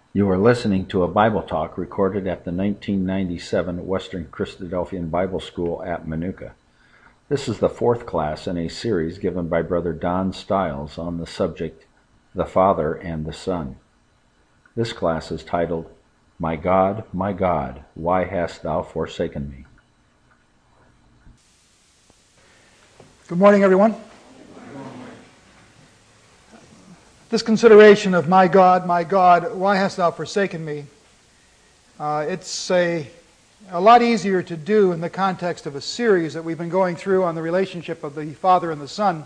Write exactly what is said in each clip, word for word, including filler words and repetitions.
You are listening to a Bible talk recorded at the nineteen ninety-seven Western Christadelphian Bible School at Manuka. This is the fourth class in a series given by Brother Don Stiles on the subject, The Father and the Son. This class is titled, My God, My God, Why Hast Thou Forsaken Me? Good morning, everyone. This consideration of my God, my God, why hast thou forsaken me? Uh, it's a, a lot easier to do in the context of a series that we've been going through on the relationship of the Father and the Son,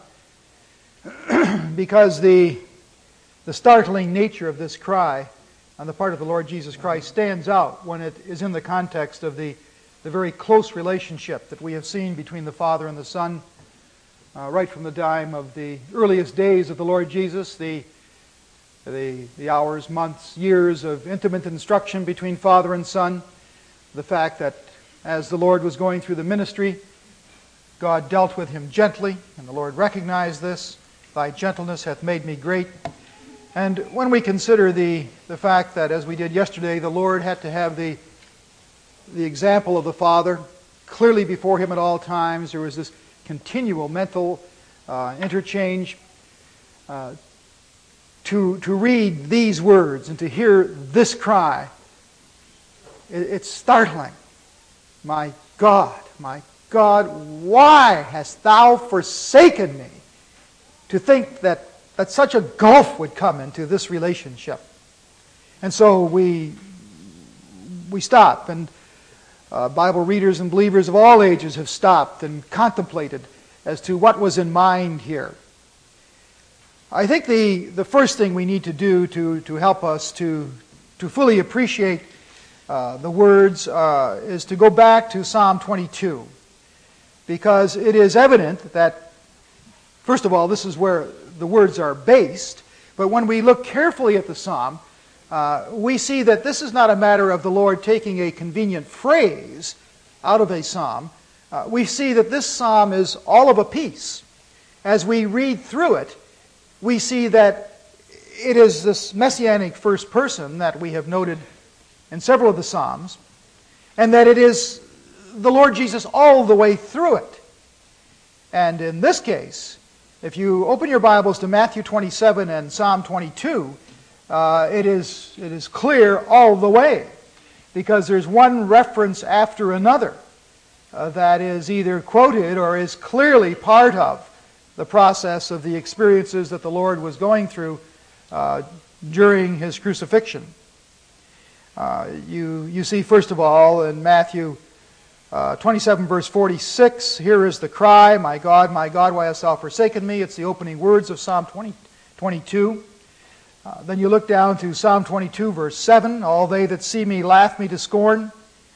because the, the startling nature of this cry on the part of the Lord Jesus Christ stands out when it is in the context of the, the very close relationship that we have seen between the Father and the Son, uh, right from the time of the earliest days of the Lord Jesus, the The, the hours, months, years of intimate instruction between Father and Son. The fact that as the Lord was going through the ministry, God dealt with him gently, and the Lord recognized this. Thy gentleness hath made me great. And when we consider the, the fact that, as we did yesterday, the Lord had to have the, the example of the Father clearly before him at all times, there was this continual mental uh, interchange. Uh, To, to read these words and to hear this cry, it, it's startling. My God, my God, why hast thou forsaken me? To think that, that such a gulf would come into this relationship. And so we, we stop, and uh, Bible readers and believers of all ages have stopped and contemplated as to what was in mind here. I think the, the first thing we need to do to, to help us to, to fully appreciate uh, the words uh, is to go back to Psalm twenty-two. Because it is evident that, first of all, this is where the words are based. But when we look carefully at the psalm, uh, we see that this is not a matter of the Lord taking a convenient phrase out of a psalm. Uh, we see that this psalm is all of a piece. As we read through it, we see that it is this messianic first person that we have noted in several of the Psalms, and that it is the Lord Jesus all the way through it. And in this case, if you open your Bibles to Matthew twenty-seven and Psalm twenty-two, uh, it is, it is clear all the way, because there's one reference after another uh, that is either quoted or is clearly part of the process of the experiences that the Lord was going through uh, during his crucifixion. Uh, you, you see, first of all, in Matthew uh, twenty-seven, verse forty-six, here is the cry, My God, my God, why hast thou forsaken me? It's the opening words of Psalm twenty, twenty-two. Uh, then you look down to Psalm twenty-two, verse seven, All they that see me laugh me to scorn.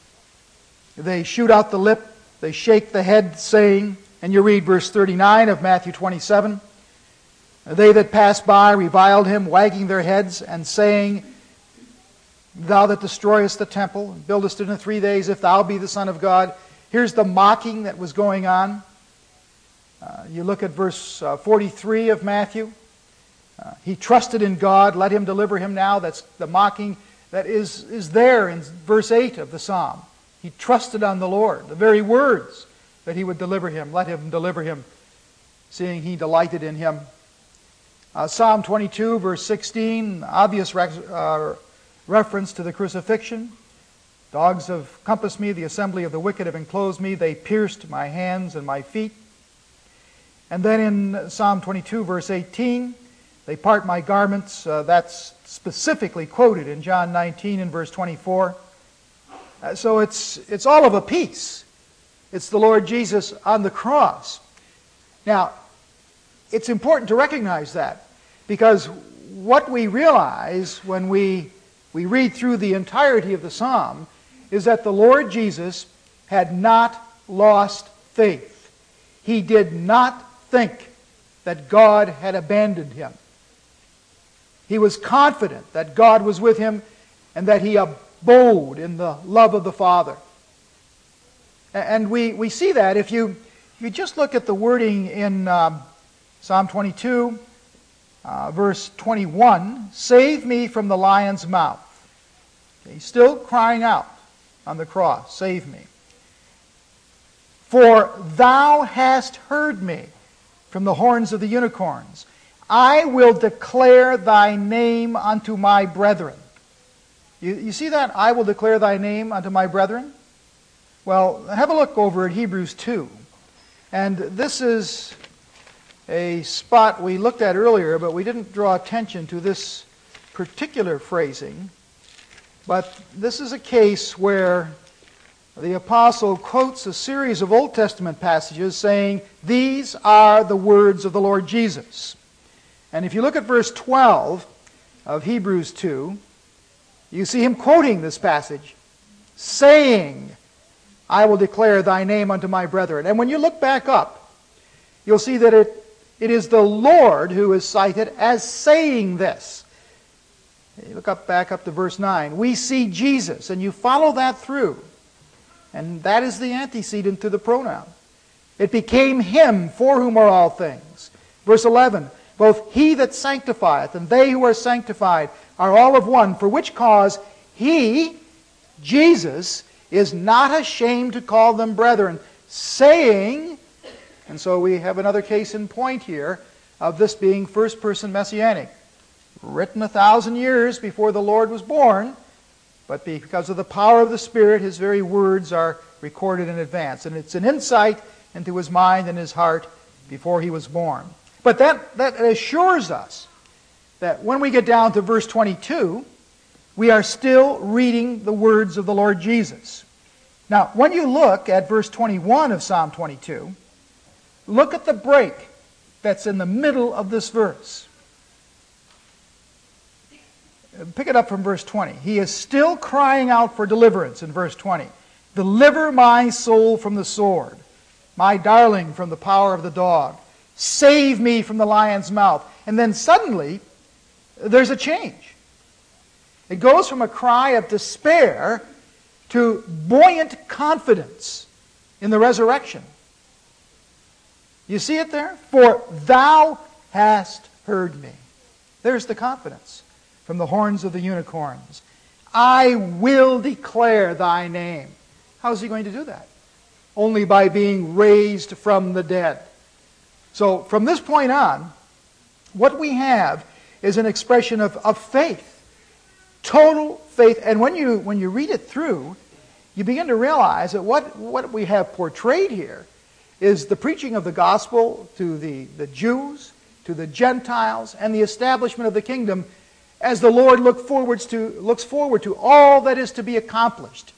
They shoot out the lip, they shake the head, saying, and you read verse thirty-nine of Matthew twenty-seven. They that passed by reviled him, wagging their heads, and saying, Thou that destroyest the temple, and buildest it in three days, if thou be the Son of God. Here's the mocking that was going on. Uh, you look at verse uh, forty-three of Matthew. Uh, he trusted in God, let him deliver him now. That's the mocking that is, is there in verse eight of the psalm. He trusted on the Lord. The very words that he would deliver him, let him deliver him, seeing he delighted in him. Uh, Psalm twenty-two, verse sixteen, obvious re- uh, reference to the crucifixion. Dogs have compassed me, the assembly of the wicked have enclosed me, they pierced my hands and my feet. And then in Psalm twenty-two, verse eighteen, they part my garments. Uh, that's specifically quoted in John nineteen and verse twenty-four. Uh, so it's, it's all of a piece. It's the Lord Jesus on the cross. Now, it's important to recognize that, because what we realize when we, we read through the entirety of the psalm is that the Lord Jesus had not lost faith. He did not think that God had abandoned him. He was confident that God was with him and that he abode in the love of the Father. And we, we see that if you, if you just look at the wording in um, Psalm twenty-two, uh, verse twenty-one, Save me from the lion's mouth. He's still crying out on the cross, save me. For thou hast heard me from the horns of the unicorns. I will declare thy name unto my brethren. You, you see that? I will declare thy name unto my brethren? Well, have a look over at Hebrews two. And this is a spot we looked at earlier, but we didn't draw attention to this particular phrasing. But this is a case where the apostle quotes a series of Old Testament passages saying, these are the words of the Lord Jesus. And if you look at verse twelve of Hebrews two, you see him quoting this passage, saying, I will declare thy name unto my brethren. And when you look back up, you'll see that it, it is the Lord who is cited as saying this. You look up back up to verse nine. We see Jesus, and you follow that through. And that is the antecedent to the pronoun. It became him for whom are all things. Verse eleven. Both he that sanctifieth and they who are sanctified are all of one, for which cause he, Jesus, is not ashamed to call them brethren, saying, and so we have another case in point here of this being first-person messianic, written a thousand years before the Lord was born, but because of the power of the Spirit, his very words are recorded in advance. And it's an insight into his mind and his heart before he was born. But that, that assures us that when we get down to verse twenty-two, we are still reading the words of the Lord Jesus. Now, when you look at verse twenty-one of Psalm twenty-two, look at the break that's in the middle of this verse. Pick it up from verse twenty. He is still crying out for deliverance in verse twenty. Deliver my soul from the sword, my darling from the power of the dog. Save me from the lion's mouth. And then suddenly, there's a change. It goes from a cry of despair to buoyant confidence in the resurrection. You see it there? For thou hast heard me. There's the confidence from the horns of the unicorns. I will declare thy name. How is he going to do that? Only by being raised from the dead. So from this point on, what we have is an expression of, of faith. Total faith. And when you, when you read it through, you begin to realize that what, what we have portrayed here is the preaching of the gospel to the, the Jews, to the Gentiles, and the establishment of the kingdom as the Lord look forwards to, looks forward to all that is to be accomplished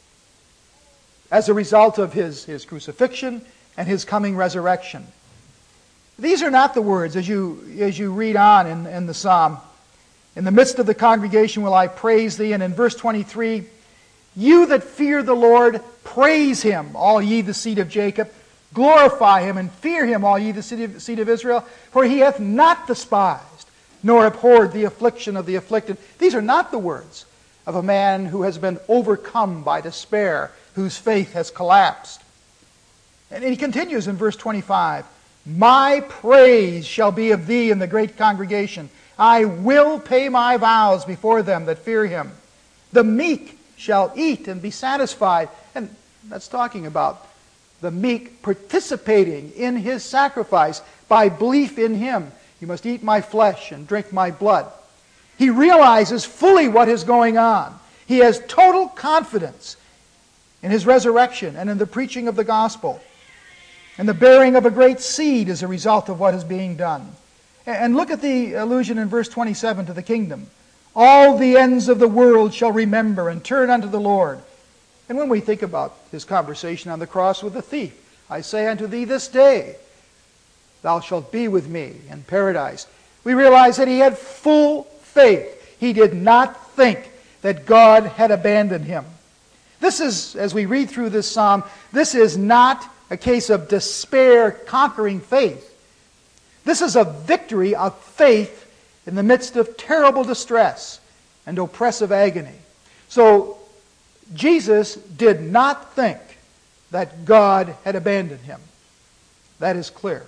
as a result of his, his crucifixion and his coming resurrection. These are not the words, as you, as you read on in, in the psalm. In the midst of the congregation will I praise thee. And in verse twenty-three, you that fear the Lord, praise him, all ye the seed of Jacob. Glorify him and fear him, all ye the seed of, seed of Israel. For he hath not despised, nor abhorred the affliction of the afflicted. These are not the words of a man who has been overcome by despair, whose faith has collapsed. And he continues in verse twenty-five. My praise shall be of thee in the great congregation. I will pay my vows before them that fear him. The meek shall eat and be satisfied. And that's talking about the meek participating in his sacrifice by belief in him. You must eat my flesh and drink my blood. He realizes fully what is going on. He has total confidence in his resurrection and in the preaching of the gospel. And the bearing of a great seed is a result of what is being done. And look at the allusion in verse twenty-seven to the kingdom. All the ends of the world shall remember and turn unto the Lord. And when we think about his conversation on the cross with the thief, I say unto thee this day, thou shalt be with me in paradise. We realize that he had full faith. He did not think that God had abandoned him. This is, as we read through this psalm, this is not a case of despair conquering faith. This is a victory of faith in the midst of terrible distress and oppressive agony. So Jesus did not think that God had abandoned him. That is clear.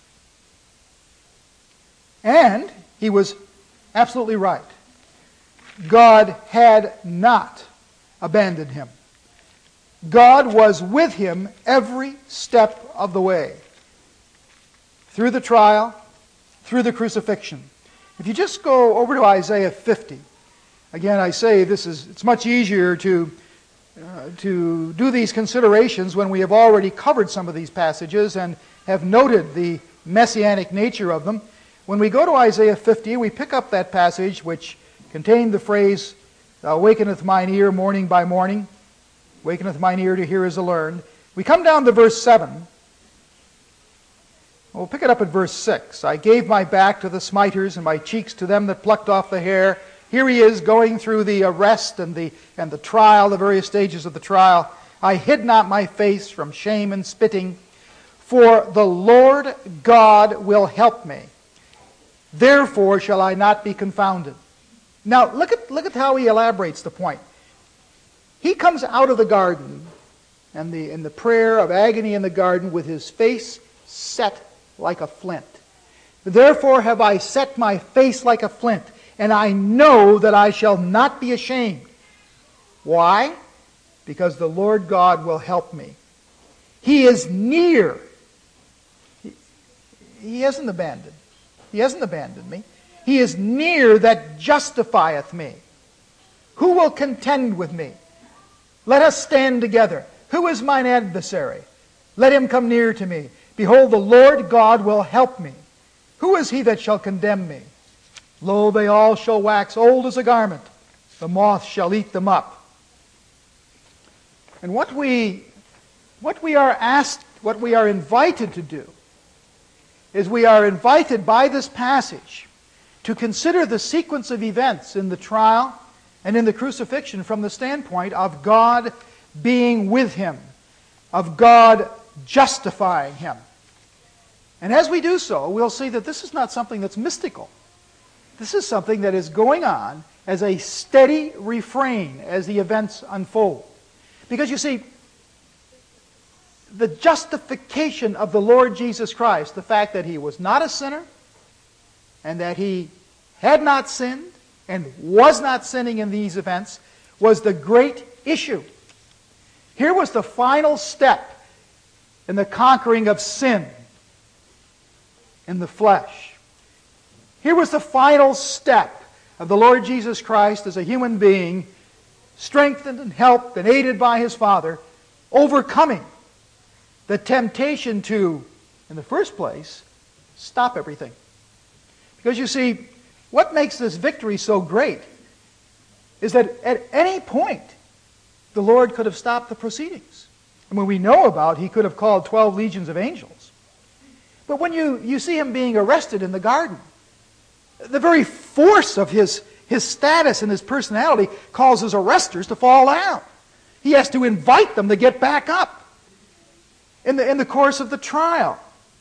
And he was absolutely right. God had not abandoned him. God was with him every step of the way. Through the trial, through the crucifixion. If you just go over to Isaiah fifty, again I say this is it's much easier to uh, to do these considerations when we have already covered some of these passages and have noted the messianic nature of them. When we go to Isaiah fifty, we pick up that passage which contained the phrase, "Awakeneth mine ear morning by morning, wakeneth mine ear to hear as a learned." We come down to verse seven. We'll pick it up at verse six. "I gave my back to the smiters and my cheeks to them that plucked off the hair." Here he is going through the arrest and the, and the trial, the various stages of the trial. "I hid not my face from shame and spitting, for the Lord God will help me. Therefore shall I not be confounded." Now look at, look at how he elaborates the point. He comes out of the garden and the, in the prayer of agony in the garden with his face set like a flint. "Therefore have I set my face like a flint, and I know that I shall not be ashamed." Why? Because the Lord God will help me. He is near. He, he hasn't abandoned. He hasn't abandoned me. He is near that justifieth me. Who will contend with me? Let us stand together. Who is mine adversary? Let him come near to me. Behold, the Lord God will help me. Who is he that shall condemn me? Lo, they all shall wax old as a garment. The moth shall eat them up. And what we, what we are asked, what we are invited to do, is we are invited by this passage to consider the sequence of events in the trial and in the crucifixion from the standpoint of God being with him, of God justifying him. And as we do so, we'll see that this is not something that's mystical. This is something that is going on as a steady refrain as the events unfold. Because you see, the justification of the Lord Jesus Christ, the fact that he was not a sinner, and that he had not sinned, and was not sinning in these events, was the great issue. Here was the final step in the conquering of sin in the flesh. Here was the final step of the Lord Jesus Christ as a human being, strengthened and helped and aided by his Father, overcoming the temptation to, in the first place, stop everything. Because you see, what makes this victory so great is that at any point the Lord could have stopped the proceedings. And when we know about, he could have called twelve legions of angels. But when you, you see him being arrested in the garden, the very force of his, his status and his personality causes arresters to fall down. He has to invite them to get back up. In the, in the course of the trial,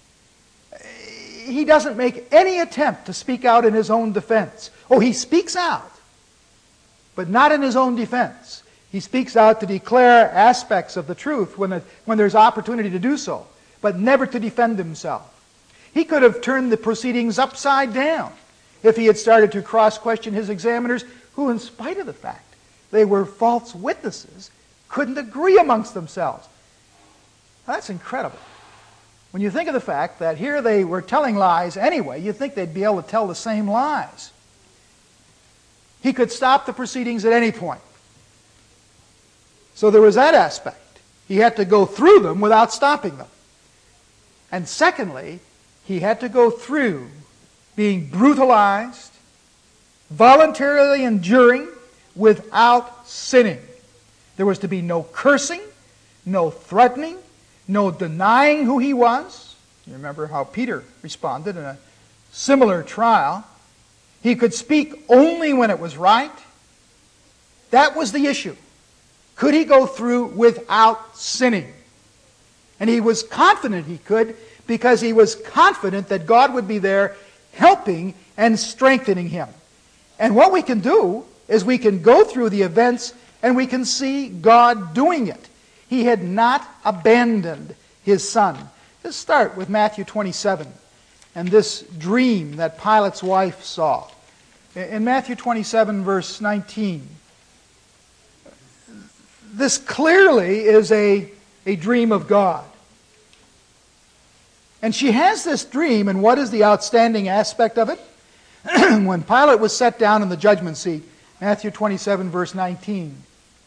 he doesn't make any attempt to speak out in his own defense. Oh, he speaks out, but not in his own defense. He speaks out to declare aspects of the truth when, it, when there's opportunity to do so, but never to defend himself. He could have turned the proceedings upside down if he had started to cross-question his examiners, who, in spite of the fact they were false witnesses, couldn't agree amongst themselves. Now, that's incredible. When you think of the fact that here they were telling lies anyway, you'd think they'd be able to tell the same lies. He could stop the proceedings at any point. So there was that aspect. He had to go through them without stopping them. And secondly, he had to go through being brutalized, voluntarily enduring, without sinning. There was to be no cursing, no threatening, no denying who he was. You remember how Peter responded in a similar trial. He could speak only when it was right. That was the issue. Could he go through without sinning? And he was confident he could, because he was confident that God would be there helping and strengthening him. And what we can do is we can go through the events and we can see God doing it. He had not abandoned his son. Let's start with Matthew twenty-seven and this dream that Pilate's wife saw. In Matthew twenty-seven, verse nineteen, this clearly is a, a dream of God. And she has this dream, and what is the outstanding aspect of it? When Pilate was set down in the judgment seat, Matthew twenty-seven, verse nineteen.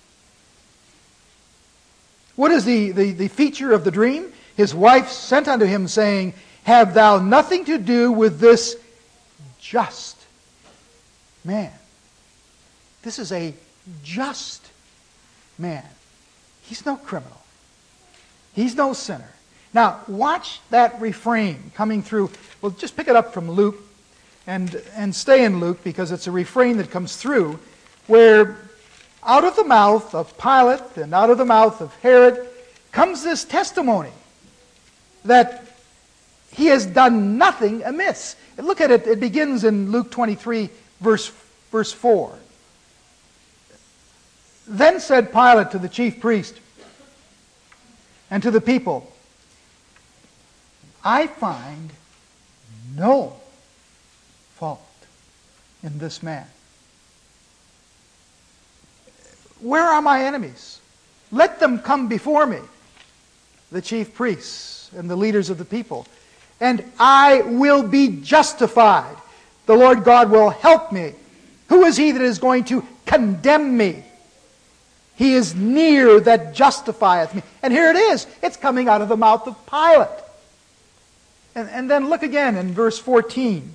What is the, the, the feature of the dream? His wife sent unto him, saying, Have thou nothing to do with this just man? This is a just man. He's no criminal. He's no sinner. Now, watch that refrain coming through. Well, just pick it up from Luke and, and stay in Luke, because it's a refrain that comes through where out of the mouth of Pilate and out of the mouth of Herod comes this testimony that he has done nothing amiss. And look at it. It begins in Luke twenty-three, verse, verse four. Then said Pilate to the chief priest and to the people, I find no fault in this man. Where are my enemies? Let them come before me, the chief priests and the leaders of the people, and I will be justified. The Lord God will help me. Who is he that is going to condemn me? He is near that justifieth me. And here it is. It's coming out of the mouth of Pilate. And, and then look again in verse fourteen.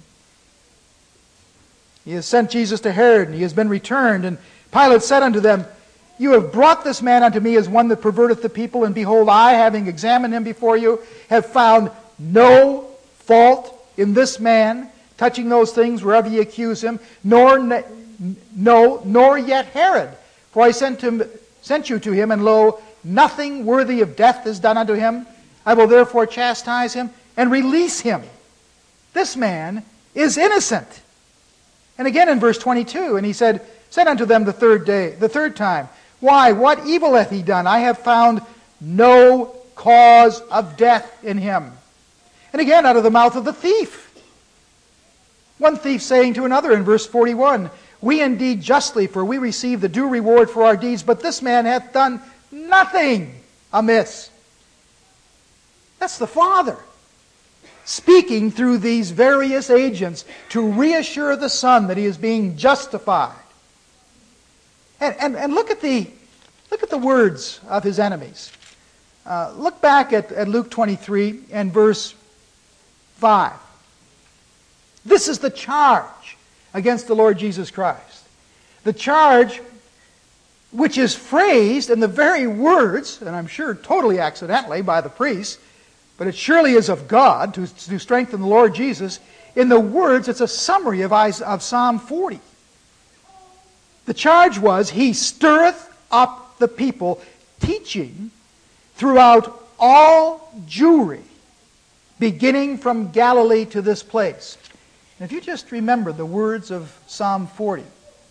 He has sent Jesus to Herod, and he has been returned. And Pilate said unto them, You have brought this man unto me as one that perverteth the people, and behold, I, having examined him before you, have found no fault in this man, touching those things wherever ye accuse him, nor ne- no, nor yet Herod. For I sent him, sent you to him, and lo, nothing worthy of death is done unto him. I will therefore chastise him and release him. This man is innocent. And again in verse twenty-two, and he said, said unto them the third day, the third time, Why, what evil hath he done? I have found no cause of death in him. And again out of the mouth of the thief. One thief saying to another in verse forty-one, We indeed justly, for we receive the due reward for our deeds, but this man hath done nothing amiss. That's the Father speaking through these various agents to reassure the Son that he is being justified. And, and, and look at the look at the words of his enemies. Uh, look back at, at Luke twenty-three and verse five. This is the charge against the Lord Jesus Christ. The charge which is phrased in the very words, and I'm sure totally accidentally by the priests, but it surely is of God to, to strengthen the Lord Jesus. In the words, it's a summary of, of Psalm forty. The charge was, He stirreth up the people, teaching throughout all Jewry, beginning from Galilee to this place. And if you just remember the words of Psalm forty,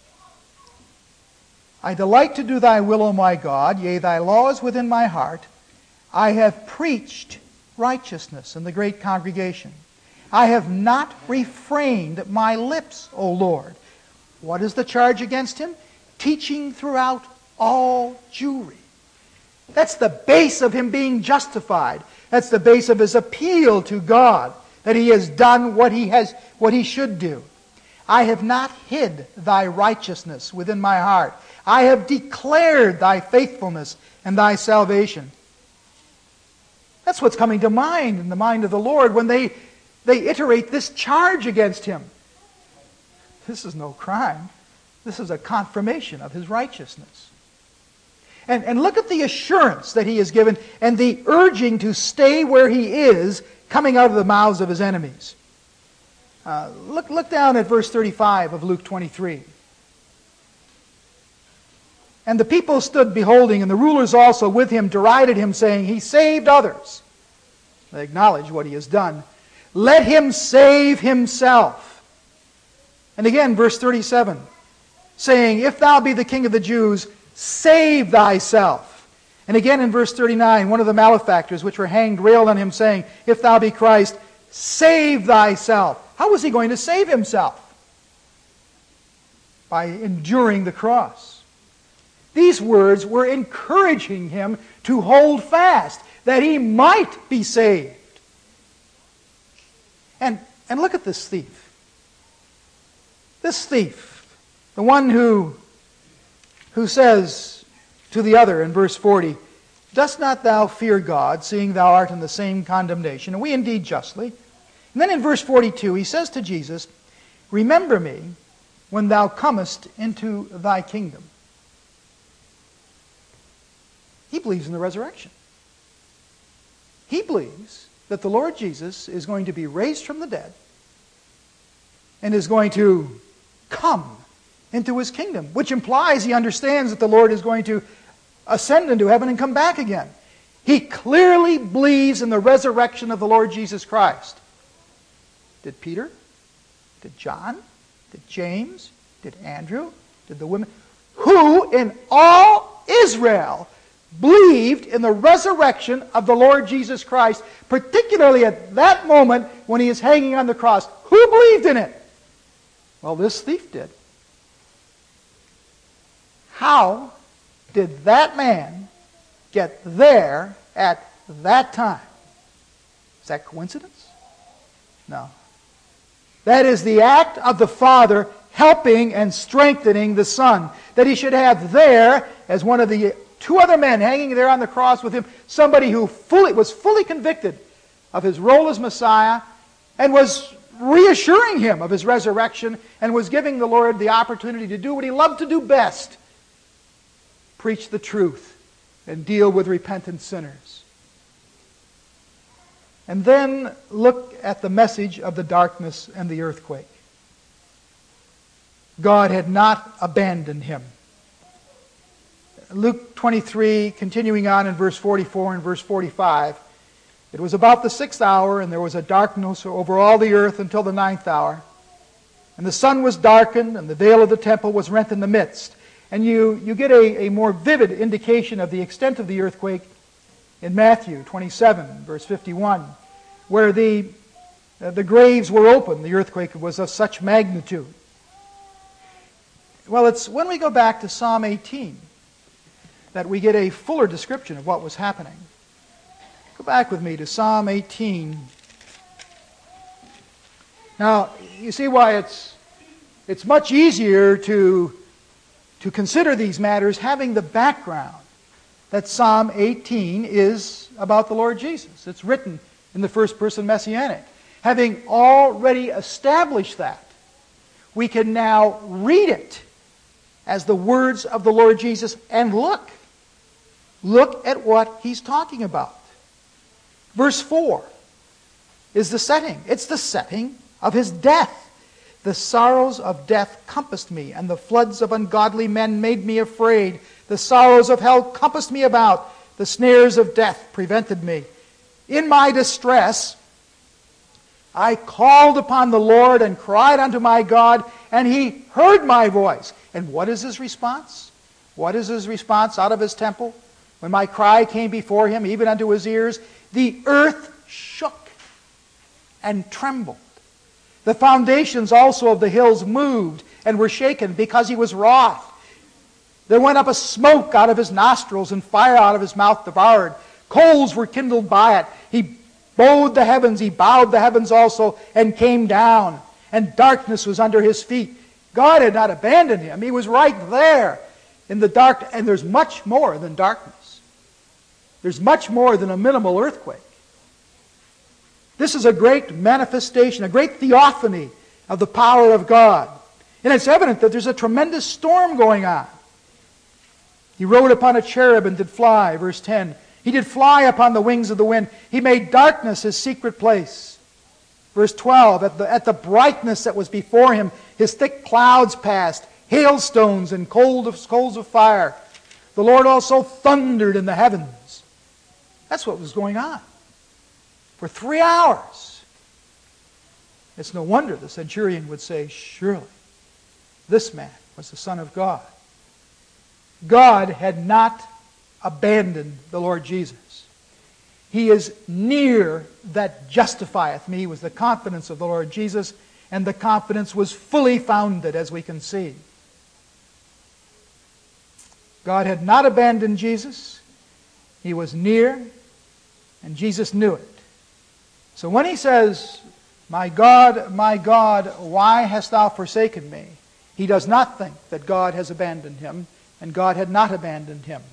I delight to do thy will, O my God, yea, thy law is within my heart. I have preached righteousness in the great congregation. I have not refrained my lips, O Lord. What is the charge against him? Teaching throughout all Jewry. That's the base of him being justified. That's the base of his appeal to God, that he has done what he has, what he should do. I have not hid thy righteousness within my heart. I have declared thy faithfulness and thy salvation. That's what's coming to mind in the mind of the Lord when they, they iterate this charge against him. This is no crime. This is a confirmation of his righteousness. And, and look at the assurance that he is given and the urging to stay where he is coming out of the mouths of his enemies. Uh, look, look down at verse thirty-five of Luke twenty-three. And the people stood beholding, and the rulers also with him derided him, saying, He saved others. They acknowledge what he has done. Let him save himself. And again, verse thirty-seven, saying, If thou be the king of the Jews, save thyself. And again in verse thirty-nine, one of the malefactors which were hanged railed on him, saying, If thou be Christ, save thyself. How was he going to save himself? by enduring the cross. These words were encouraging him to hold fast, that he might be saved. And, and look at this thief. This thief, the one who, who says to the other in verse forty, "Dost not thou fear God, seeing thou art in the same condemnation?" And we indeed justly. And then in verse forty-two, he says to Jesus, "Remember me when thou comest into thy kingdom." He believes in the resurrection. He believes that the Lord Jesus is going to be raised from the dead and is going to come into his kingdom, which implies he understands that the Lord is going to ascend into heaven and come back again. He clearly believes in the resurrection of the Lord Jesus Christ. Did Peter? Did John? Did James? Did Andrew? Did the women? Who in all Israel believed in the resurrection of the Lord Jesus Christ, particularly at that moment when he is hanging on the cross? Who believed in it? Well, this thief did. How did that man get there at that time? Is that coincidence? No. That is the act of the Father helping and strengthening the Son. That he should have there, as one of the two other men hanging there on the cross with him, somebody who fully was fully convicted of his role as Messiah and was reassuring him of his resurrection and was giving the Lord the opportunity to do what he loved to do best: preach the truth and deal with repentant sinners. And then look at the message of the darkness and the earthquake. God had not abandoned him. Luke twenty-three, continuing on in verse forty-four and verse forty-five, "It was about the sixth hour, and there was a darkness over all the earth until the ninth hour. And the sun was darkened, and the veil of the temple was rent in the midst." And you, you get a, a more vivid indication of the extent of the earthquake in Matthew twenty-seven, verse fifty-one, where the, uh, the graves were open. The earthquake was of such magnitude. Well, it's when we go back to Psalm eighteen that we get a fuller description of what was happening. Go back with me to Psalm eighteen. Now, you see why it's, it's much easier to to consider these matters having the background that Psalm eighteen is about the Lord Jesus. It's written in the first person messianic. Having already established that, we can now read it as the words of the Lord Jesus and look. Look at what he's talking about. Verse four is the setting. It's the setting of his death. "The sorrows of death compassed me, and the floods of ungodly men made me afraid. The sorrows of hell compassed me about. The snares of death prevented me. In my distress, I called upon the Lord and cried unto my God, and he heard my voice." And what is his response? What is his response out of his temple? "When my cry came before him, even unto his ears, the earth shook and trembled. The foundations also of the hills moved and were shaken, because he was wroth. There went up a smoke out of his nostrils, and fire out of his mouth devoured. Coals were kindled by it. He bowed the heavens, he bowed the heavens also, and came down. And darkness was under his feet." God had not abandoned him. He was right there in the dark. And there's much more than darkness. There's much more than a minimal earthquake. This is a great manifestation, a great theophany of the power of God. And it's evident that there's a tremendous storm going on. "He rode upon a cherub and did fly," verse ten. "He did fly upon the wings of the wind. He made darkness his secret place." Verse twelve, at the, at the brightness that was before him, his thick clouds passed, hailstones and cold of, coals of fire. The Lord also thundered in the heavens. That's what was going on for three hours. It's no wonder the centurion would say, "Surely this man was the Son of God." God had not abandoned the Lord Jesus. "He is near that justifieth me," was the confidence of the Lord Jesus, and the confidence was fully founded, as we can see. God had not abandoned Jesus. He was near, and Jesus knew it. So when he says, "My God, my God, why hast thou forsaken me?" he does not think that God has abandoned him, and God had not abandoned him.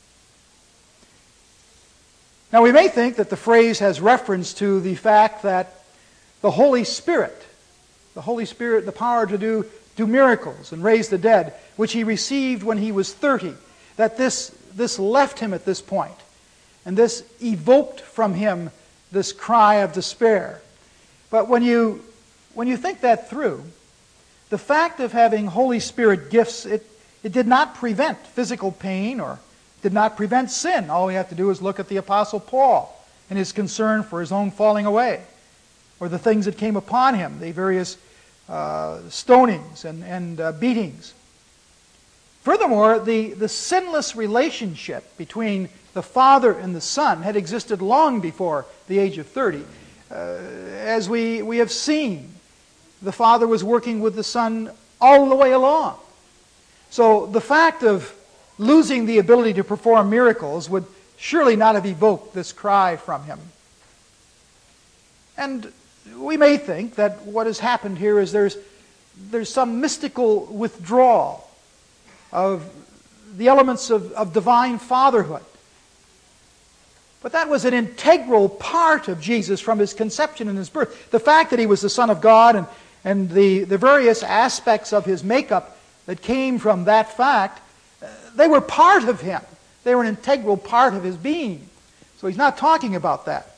Now we may think that the phrase has reference to the fact that the Holy Spirit, the Holy Spirit, the power to do, do miracles and raise the dead, which he received when he was thirty, that this, this left him at this point, and this evoked from him this cry of despair. But when you, when you think that through, the fact of having Holy Spirit gifts, it, it did not prevent physical pain or did not prevent sin. All we have to do is look at the Apostle Paul and his concern for his own falling away, or the things that came upon him, the various uh, stonings and, and uh, beatings. Furthermore, the, the sinless relationship between the Father and the Son had existed long before the age of thirty. Uh, as we, we have seen, the Father was working with the Son all the way along. So the fact of losing the ability to perform miracles would surely not have evoked this cry from him. And we may think that what has happened here is there's, there's some mystical withdrawal of the elements of, of divine fatherhood. But that was an integral part of Jesus from his conception and his birth. The fact that he was the Son of God and, and the, the various aspects of his makeup that came from that fact, they were part of him. They were an integral part of his being. So he's not talking about that.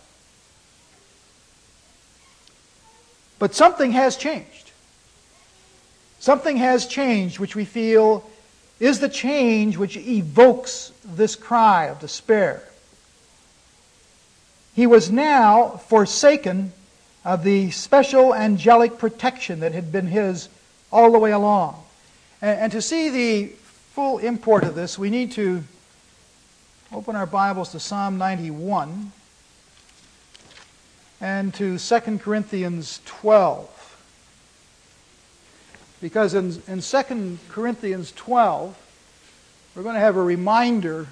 But something has changed. Something has changed which we feel is the change which evokes this cry of despair. He was now forsaken of the special angelic protection that had been his all the way along. And, and to see the full import of this, we need to open our Bibles to Psalm ninety-one and to Second Corinthians twelve. Because in, in Second Corinthians twelve, we're going to have a reminder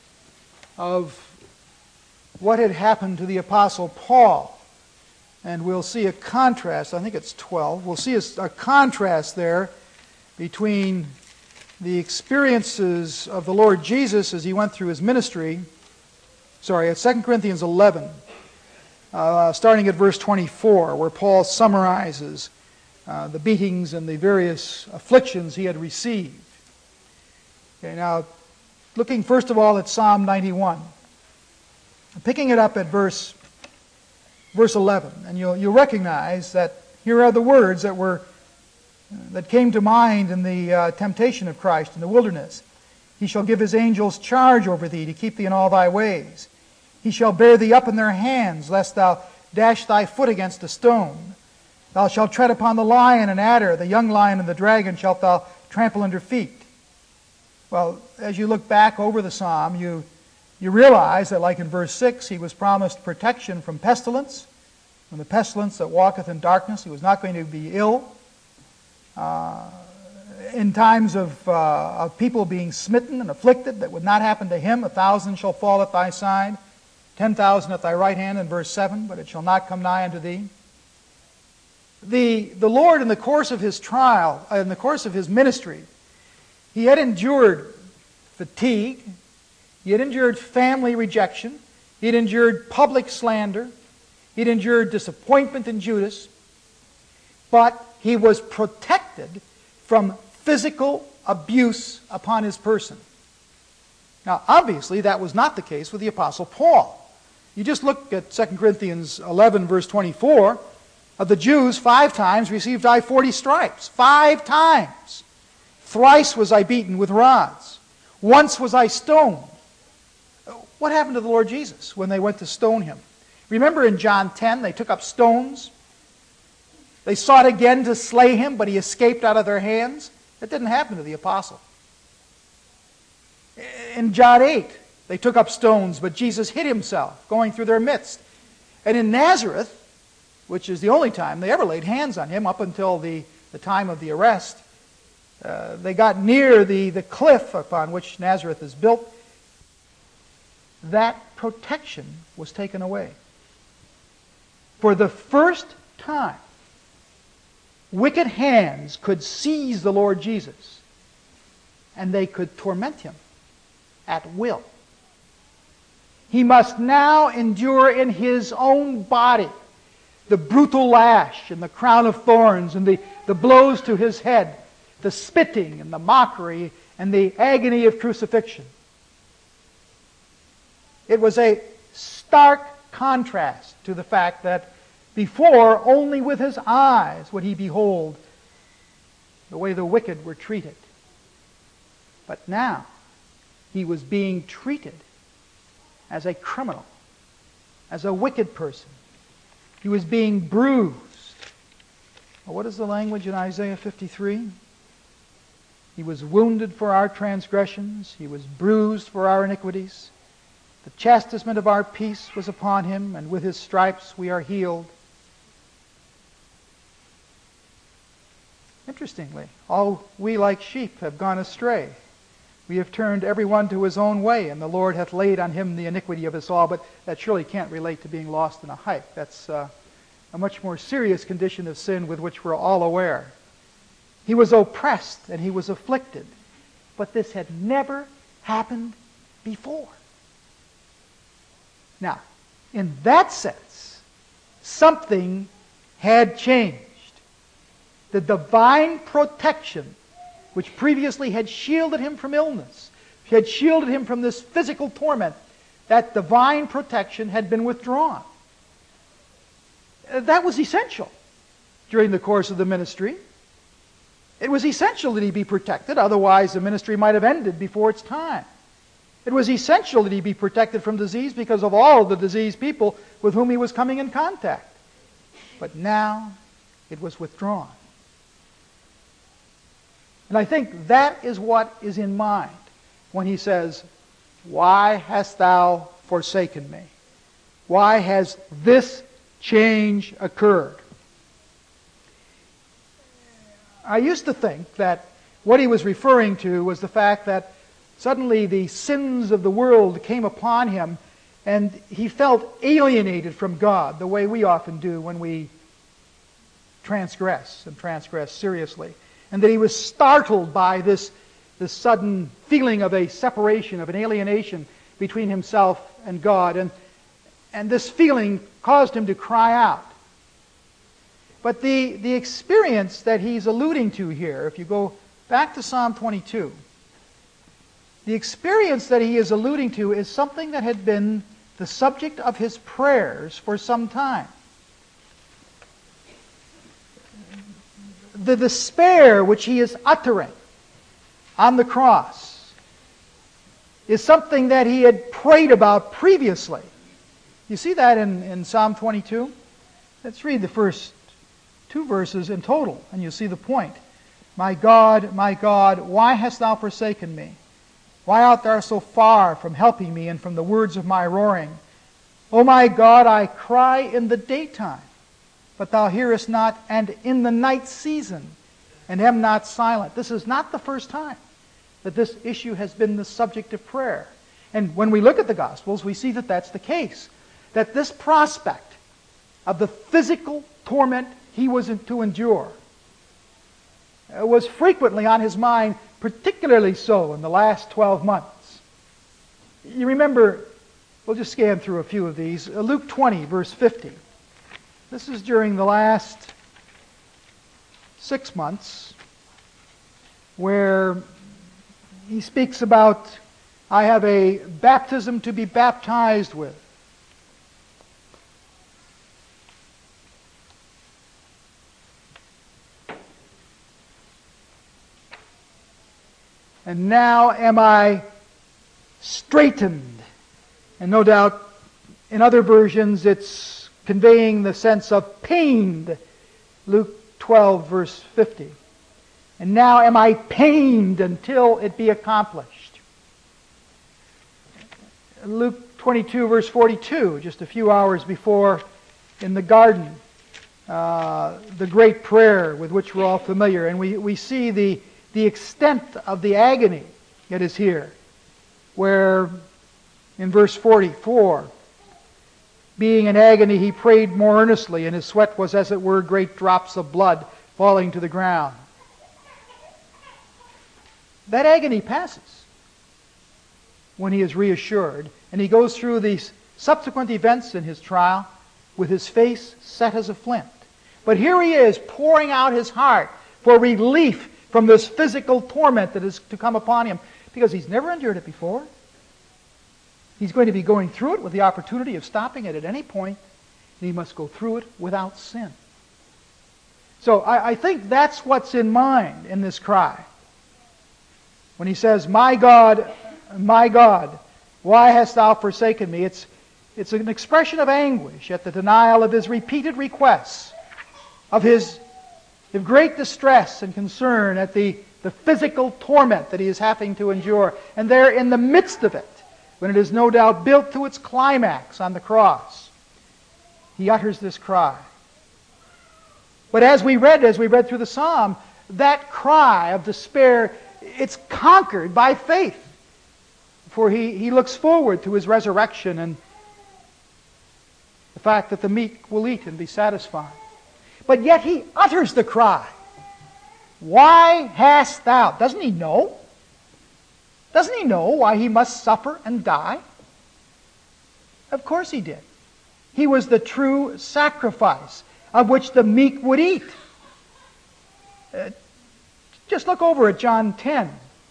of what had happened to the Apostle Paul. And we'll see a contrast, I think it's twelve, we'll see a, a contrast there between the experiences of the Lord Jesus as he went through his ministry. Sorry, at Second Corinthians eleven, uh, starting at verse twenty-four, where Paul summarizes uh, the beatings and the various afflictions he had received. Okay, now, looking first of all at Psalm ninety-one. Picking it up at verse verse eleven, and you'll you'll recognize that here are the words that were that came to mind in the uh, temptation of Christ in the wilderness. He shall give his angels charge over thee to keep thee in all thy ways. He shall bear thee up in their hands, lest thou dash thy foot against a stone. Thou shalt tread upon the lion and adder, the young lion and the dragon shalt thou trample under feet. Well, as you look back over the psalm, you You realize that, like in verse six, he was promised protection from pestilence, from the pestilence that walketh in darkness. He was not going to be ill. Uh, in times of, uh, of people being smitten and afflicted, that would not happen to him. A thousand shall fall at thy side, ten thousand at thy right hand, in verse seven, but it shall not come nigh unto thee. The, the Lord, in the course of his trial, in the course of his ministry, he had endured fatigue. He had endured family rejection. He had endured public slander. He had endured disappointment in Judas. But he was protected from physical abuse upon his person. Now, obviously, that was not the case with the Apostle Paul. You just look at Second Corinthians eleven, verse twenty-four. Of the Jews, five times received I forty stripes. Five times. Thrice was I beaten with rods. Once was I stoned. What happened to the Lord Jesus when they went to stone him? Remember in John ten, they took up stones. They sought again to slay him, but he escaped out of their hands. That didn't happen to the apostle. In John eight, they took up stones, but Jesus hid himself, going through their midst. And in Nazareth, which is the only time they ever laid hands on him up until the, the time of the arrest, uh, they got near the, the cliff upon which Nazareth is built, that protection was taken away. For the first time, wicked hands could seize the Lord Jesus, and they could torment him at will. He must now endure in his own body the brutal lash and the crown of thorns and the, the blows to his head, the spitting and the mockery and the agony of crucifixion. It was a stark contrast to the fact that before, only with his eyes would he behold the way the wicked were treated. But now, he was being treated as a criminal, as a wicked person. He was being bruised. Well, what is the language in Isaiah fifty-three? He was wounded for our transgressions. He was bruised for our iniquities. The chastisement of our peace was upon him, and with his stripes we are healed. Interestingly, all we like sheep have gone astray. We have turned every one to his own way, and the Lord hath laid on him the iniquity of us all. But that surely can't relate to being lost in a hike. That's uh, a much more serious condition of sin with which we're all aware. He was oppressed and he was afflicted. But this had never happened before. Now, in that sense, something had changed. The divine protection, which previously had shielded him from illness, had shielded him from this physical torment, that divine protection had been withdrawn. That was essential during the course of the ministry. It was essential that he be protected, otherwise the ministry might have ended before its time. It was essential that he be protected from disease because of all the diseased people with whom he was coming in contact. But now it was withdrawn. And I think that is what is in mind when he says, "Why hast thou forsaken me?" Why has this change occurred? I used to think that what he was referring to was the fact that suddenly the sins of the world came upon him and he felt alienated from God, the way we often do when we transgress and transgress seriously. And that he was startled by this, this sudden feeling of a separation, of an alienation between himself and God. And, and this feeling caused him to cry out. But the, the experience that he's alluding to here, if you go back to Psalm twenty-two, the experience that he is alluding to is something that had been the subject of his prayers for some time. The despair which he is uttering on the cross is something that he had prayed about previously. You see that in, in Psalm twenty-two? Let's read the first two verses in total, and you'll see the point. "My God, my God, why hast thou forsaken me? Why art thou so far from helping me and from the words of my roaring? O my God, I cry in the daytime, but thou hearest not, and in the night season, and am not silent." This is not the first time that this issue has been the subject of prayer. And when we look at the Gospels, we see that that's the case. That this prospect of the physical torment he was to endure was frequently on his mind, particularly so in the last twelve months. You remember, we'll just scan through a few of these. Luke twenty, verse fifty. This is during the last six months where he speaks about, "I have a baptism to be baptized with." "And now am I straitened." And no doubt in other versions it's conveying the sense of pained. Luke twelve, verse fifty. "And now am I pained until it be accomplished." Luke twenty-two, verse forty-two, just a few hours before in the garden, uh, the great prayer with which we're all familiar. And we, we see the, the extent of the agony that is here, where in verse forty-four, being in agony, he prayed more earnestly, and his sweat was as it were great drops of blood falling to the ground. That agony passes when he is reassured, and he goes through these subsequent events in his trial with his face set as a flint. But here he is pouring out his heart for relief from this physical torment that is to come upon him, because he's never endured it before. He's going to be going through it with the opportunity of stopping it at any point, and he must go through it without sin. So I, I think that's what's in mind in this cry. When he says, "My God, my God, why hast thou forsaken me?" It's, it's an expression of anguish at the denial of his repeated requests, of his of great distress and concern at the, the physical torment that he is having to endure. And there in the midst of it, when it is no doubt built to its climax on the cross, he utters this cry. But as we read, as we read through the psalm, that cry of despair, it's conquered by faith. For he, he looks forward to his resurrection and the fact that the meek will eat and be satisfied. But yet he utters the cry, "Why hast thou?" Doesn't he know? Doesn't he know why he must suffer and die? Of course he did. He was the true sacrifice of which the meek would eat. Uh, just look over at John ten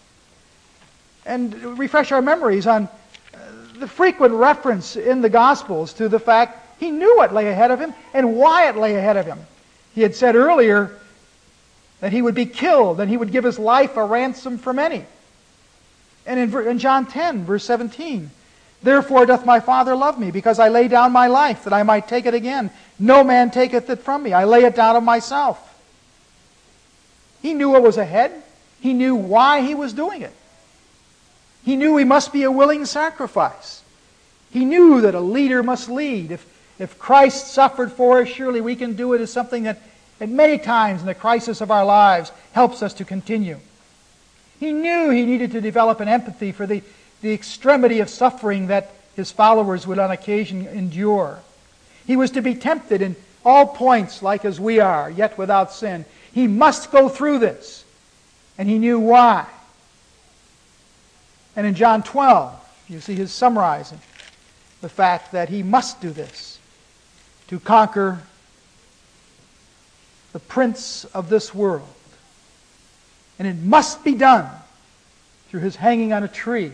and refresh our memories on uh, the frequent reference in the Gospels to the fact he knew what lay ahead of him and why it lay ahead of him. He had said earlier that he would be killed and he would give his life a ransom for many. And in, in John ten, verse seventeen, "Therefore doth my Father love me, because I lay down my life, that I might take it again. No man taketh it from me. I lay it down of myself." He knew what was ahead. He knew why he was doing it. He knew he must be a willing sacrifice. He knew that a leader must lead. If, if Christ suffered for us, surely we can do it as something that, at many times in the crisis of our lives, helps us to continue. He knew he needed to develop an empathy for the, the extremity of suffering that his followers would on occasion endure. He was to be tempted in all points like as we are, yet without sin. He must go through this. And he knew why. And in John twelve, you see his summarizing the fact that he must do this to conquer the prince of this world. And it must be done through his hanging on a tree.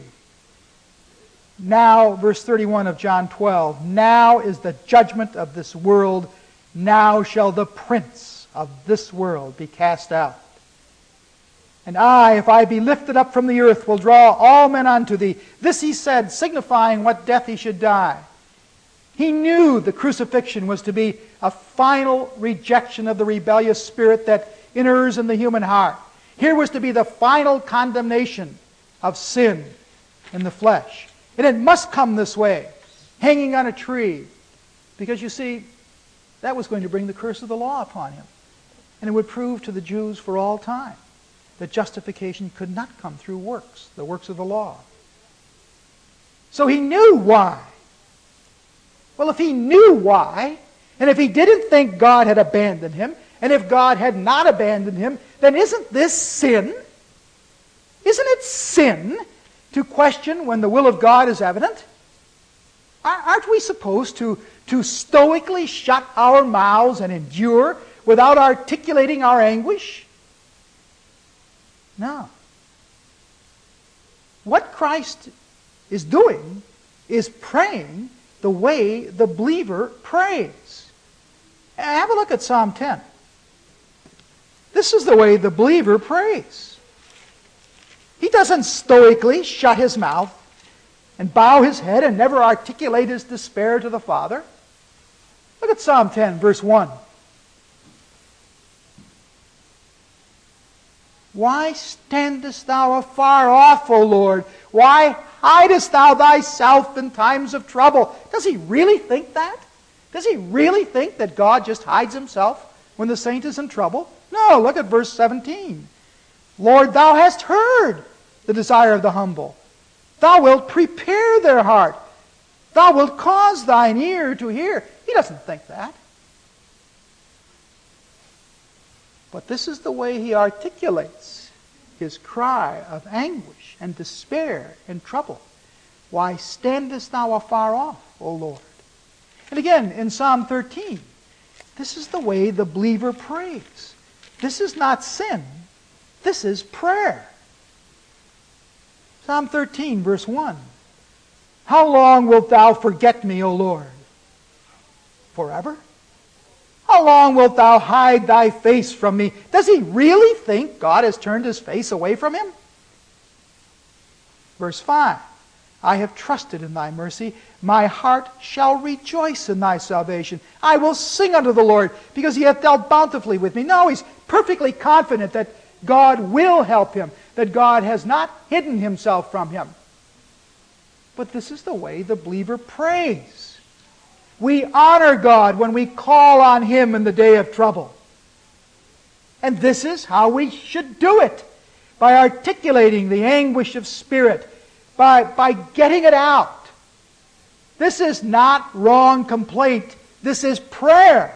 Now, verse thirty-one of John twelve, "Now is the judgment of this world. Now shall the prince of this world be cast out. And I, if I be lifted up from the earth, will draw all men unto thee." This he said, signifying what death he should die. He knew the crucifixion was to be a final rejection of the rebellious spirit that inheres in the human heart. Here was to be the final condemnation of sin in the flesh. And it must come this way, hanging on a tree. Because you see, that was going to bring the curse of the law upon him. And it would prove to the Jews for all time that justification could not come through works, the works of the law. So he knew why. Well, if he knew why, and if he didn't think God had abandoned him, and if God had not abandoned him, then isn't this sin? Isn't it sin to question when the will of God is evident? Aren't we supposed to, to stoically shut our mouths and endure without articulating our anguish? No. What Christ is doing is praying the way the believer prays. Have a look at Psalm ten. This is the way the believer prays. He doesn't stoically shut his mouth and bow his head and never articulate his despair to the Father. Look at Psalm ten, verse one. "Why standest thou afar off, O Lord? Why hidest thou thyself in times of trouble?" Does he really think that? Does he really think that God just hides himself when the saint is in trouble? No, look at verse seventeen. Lord, thou hast heard the desire of the humble. Thou wilt prepare their heart. Thou wilt cause thine ear to hear. He doesn't think that. But this is the way he articulates his cry of anguish and despair and trouble. Why standest thou afar off, O Lord? And again, in Psalm thirteen, this is the way the believer prays. This is not sin. This is prayer. Psalm thirteen, verse one. How long wilt thou forget me, O Lord? Forever? How long wilt thou hide thy face from me? Does he really think God has turned his face away from him? Verse five. I have trusted in thy mercy. My heart shall rejoice in thy salvation. I will sing unto the Lord, because he hath dealt bountifully with me. No, he's perfectly confident that God will help him, that God has not hidden himself from him. But this is the way the believer prays. We honor God when we call on him in the day of trouble. And this is how we should do it, by articulating the anguish of spirit, by, by getting it out. This is not wrong complaint. This is prayer.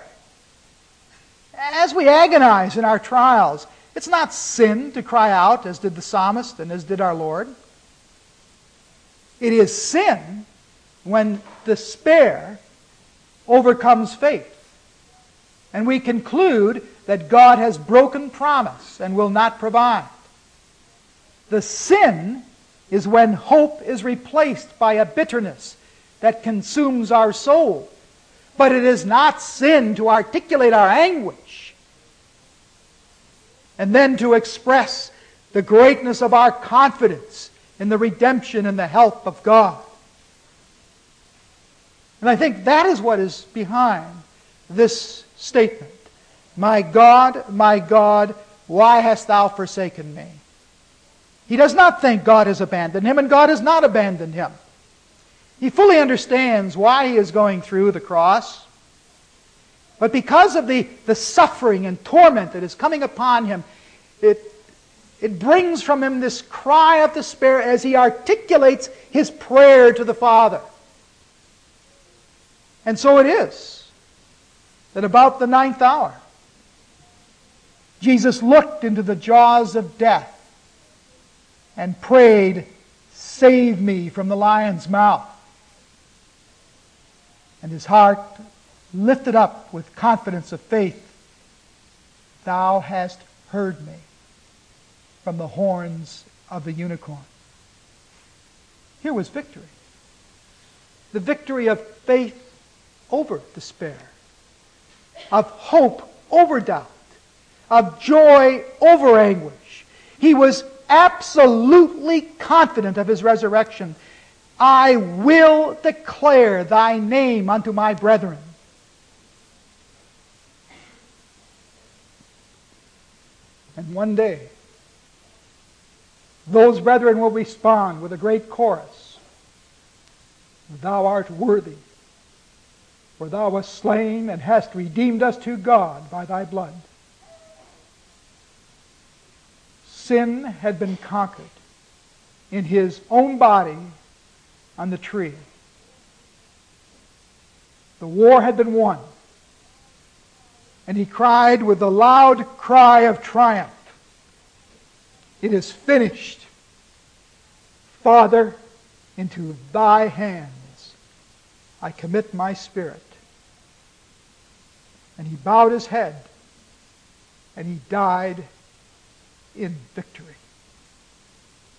As we agonize in our trials, it's not sin to cry out, as did the psalmist and as did our Lord. It is sin when despair overcomes faith, and we conclude that God has broken promise and will not provide. The sin is when hope is replaced by a bitterness that consumes our soul. But it is not sin to articulate our anguish and then to express the greatness of our confidence in the redemption and the help of God. And I think that is what is behind this statement. My God, my God, why hast thou forsaken me? He does not think God has abandoned him, and God has not abandoned him. He fully understands why he is going through the cross. But because of the, the suffering and torment that is coming upon him, it, it brings from him this cry of despair as he articulates his prayer to the Father. And so it is that about the ninth hour, Jesus looked into the jaws of death and prayed, save me from the lion's mouth. And his heart lifted up with confidence of faith. Thou hast heard me from the horns of the unicorn. Here was victory. The victory of faith over despair, of hope over doubt, of joy over anguish. He was absolutely confident of his resurrection. I will declare thy name unto my brethren. And one day, those brethren will respond with a great chorus. Thou art worthy, for thou wast slain and hast redeemed us to God by thy blood. Sin had been conquered in his own body on the tree. The war had been won. And he cried with a loud cry of triumph, it is finished. Father, into thy hands I commit my spirit. And he bowed his head and he died in victory.